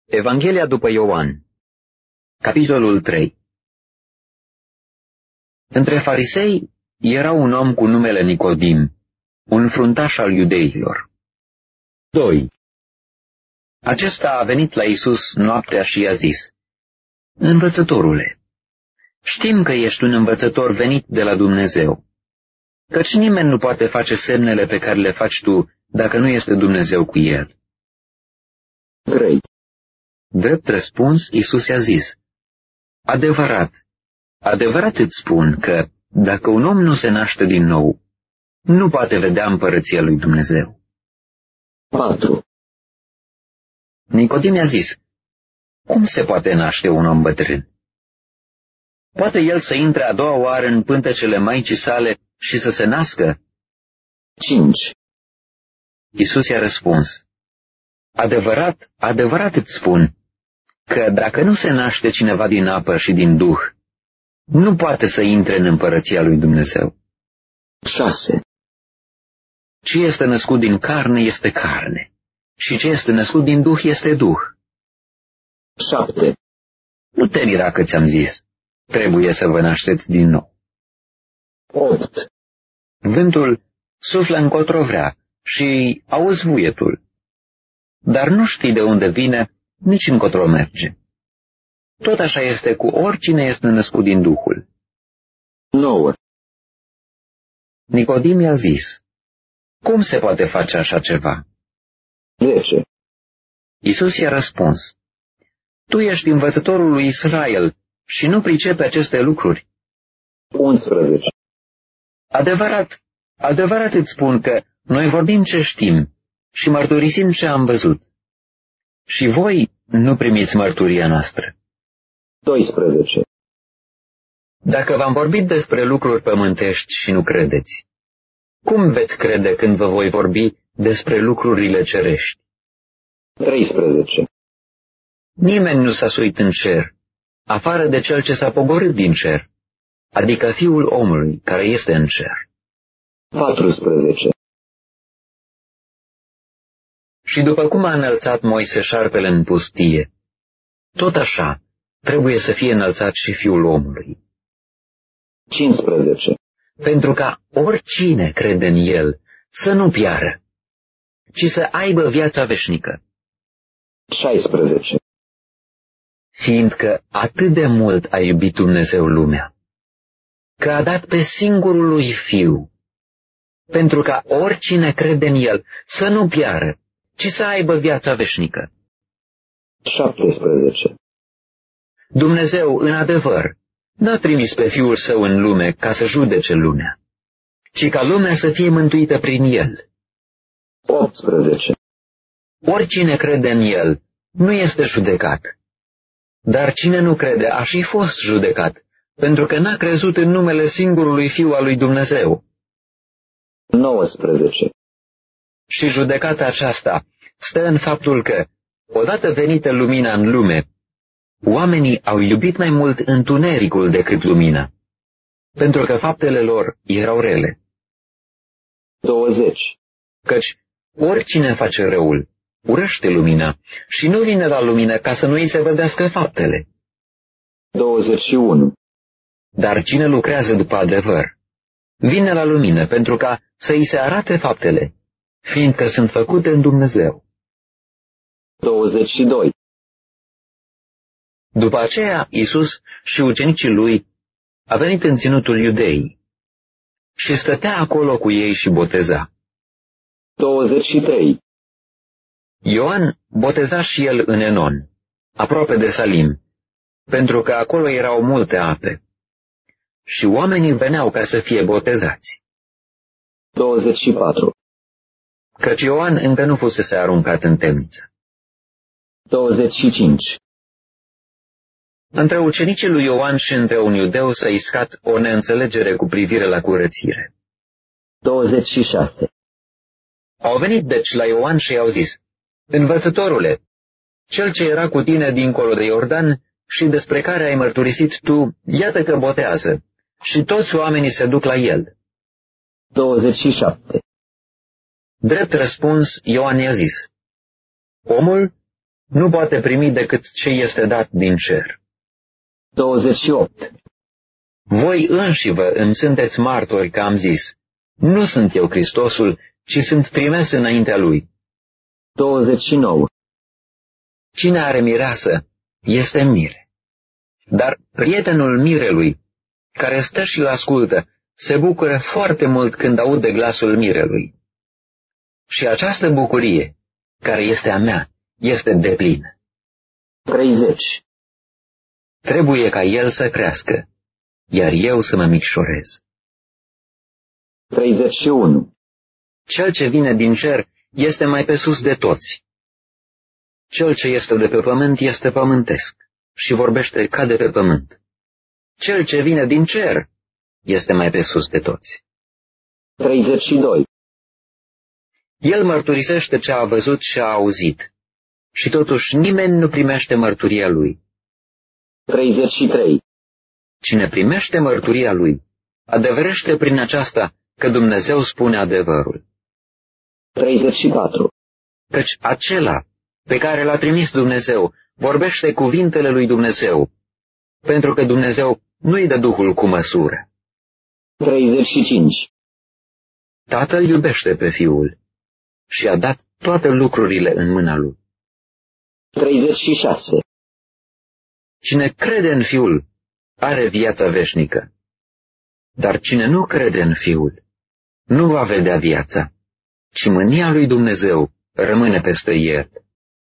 Evanghelia după Ioan, capitolul 3. Între farisei era un om cu numele Nicodim, un fruntaș al iudeilor. 2. Acesta a venit la Iisus noaptea și i-a zis: Învățătorule, știm că ești un învățător venit de la Dumnezeu, căci nimeni nu poate face semnele pe care le faci tu dacă nu este Dumnezeu cu el. 3. Drept răspuns, Iisus i-a zis: Adevărat, adevărat îți spun că, dacă un om nu se naște din nou, nu poate vedea împărăția lui Dumnezeu. 4. Nicodim i-a zis: Cum se poate naște un om bătrân? Poate el să intre a doua oară în pântecele maicii sale și să se nască? 5. Iisus i-a răspuns: Adevărat, adevărat îți spun că dacă nu se naște cineva din apă și din Duh, nu poate să intre în împărăția lui Dumnezeu. 6. Ce este născut din carne este carne, și ce este născut din Duh este Duh. 7. Nu te mira că ți-am zis: trebuie să vă nașteți din nou. 8. Vântul suflă încotro vrea și auzi vuietul, dar nu știi de unde vine, nici încotro merge. Tot așa este cu oricine este născut din Duhul. 9. Nicodim i-a zis: Cum se poate face așa ceva? 10. Iisus i-a răspuns: Tu ești învățătorul lui Israel și nu pricepi aceste lucruri. 11. Adevărat, adevărat îți spun că noi vorbim ce știm și mărturisim ce am văzut. Și voi nu primiți mărturia noastră. 12. Dacă v-am vorbit despre lucruri pământești și nu credeți, cum veți crede când vă voi vorbi despre lucrurile cerești? 13. Nimeni nu s-a suit în cer, afară de cel ce s-a pogorât din cer, adică Fiul omului care este în cer. 14. Și după cum a înălțat Moise șarpele în pustie, tot așa trebuie să fie înălțat și Fiul omului. 15. Pentru ca oricine crede în el să nu piară, ci să aibă viața veșnică. 16. Fiindcă atât de mult a iubit Dumnezeu lumea, că a dat pe singurul lui Fiu, pentru ca oricine crede în el să nu piară, ci să aibă viața veșnică. 17. Dumnezeu, în adevăr, n-a trimis pe Fiul Său în lume ca să judece lumea, ci ca lumea să fie mântuită prin El. 18. Oricine crede în El nu este judecat, dar cine nu crede a și fost judecat, pentru că n-a crezut în numele singurului Fiu al lui Dumnezeu. 19. Și judecata aceasta stă în faptul că, odată venită lumina în lume, oamenii au iubit mai mult întunericul decât lumina, pentru că faptele lor erau rele. 20. Căci oricine face răul urăște lumina și nu vine la lumină ca să nu îi se vedească faptele. 21. Dar cine lucrează după adevăr vine la lumină pentru ca să îi se arate faptele, fiindcă sunt făcute în Dumnezeu. 22. După aceea, Iisus și ucenicii lui a venit în ținutul Iudeii și stătea acolo cu ei și boteza. 23. Ioan boteza și el în Enon, aproape de Salim, pentru că acolo erau multe ape, și oamenii veneau ca să fie botezați. 24. Căci Ioan încă nu fusese aruncat în temniță. 25. Între ucenicii lui Ioan și între un iudeu s-a iscat o neînțelegere cu privire la curățire. 26. Au venit deci la Ioan și i-au zis: Învățătorule, cel ce era cu tine dincolo de Iordan și despre care ai mărturisit tu, iată că botează, și toți oamenii se duc la el. 27. Drept răspuns, Ioan i-a zis: Omul nu poate primi decât ce este dat din cer. 28. Voi înșivă îmi sunteți martori că am zis, nu sunt eu Hristosul, ci sunt trimis înaintea lui. 29. Cine are mireasă este mire. Dar prietenul mirelui, care stă și-l ascultă, se bucură foarte mult când aude glasul mirelui. Și această bucurie, care este a mea, este deplină. 30. Trebuie ca el să crească, iar eu să mă micșorez. 31. Cel ce vine din cer este mai pe sus de toți. Cel ce este de pe pământ este pământesc și vorbește ca de pe pământ. Cel ce vine din cer este mai pe sus de toți. 32. El mărturisește ce a văzut și a auzit, și totuși nimeni nu primește mărturia lui. 33. Cine primește mărturia lui, adevărește prin aceasta că Dumnezeu spune adevărul. 34. Căci acela pe care l-a trimis Dumnezeu vorbește cuvintele lui Dumnezeu, pentru că Dumnezeu nu-i dă Duhul cu măsură. 35. Tatăl iubește pe Fiul și a dat toate lucrurile în mâna lui. 36. Cine crede în Fiul are viața veșnică, dar cine nu crede în Fiul nu va vedea viața, ci mânia lui Dumnezeu rămâne peste el.